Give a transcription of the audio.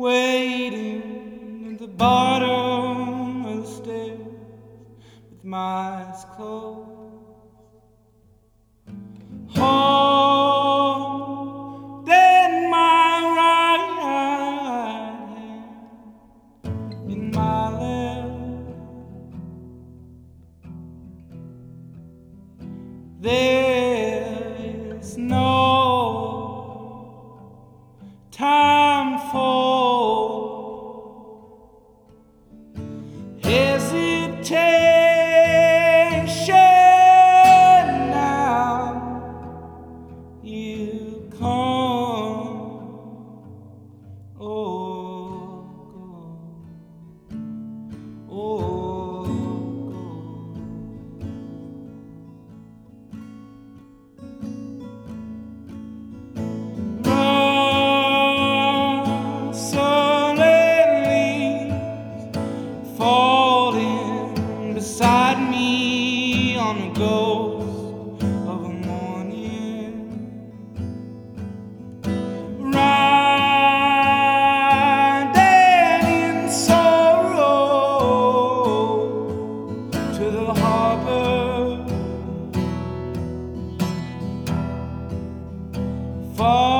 waiting at the bottom of the stairs with my eyes closed. Holding my right hand in my left. There is no time for hesitation. Now you come or go, or go. Falling beside me on a ghost of a morning, riding in sorrow to the harbor.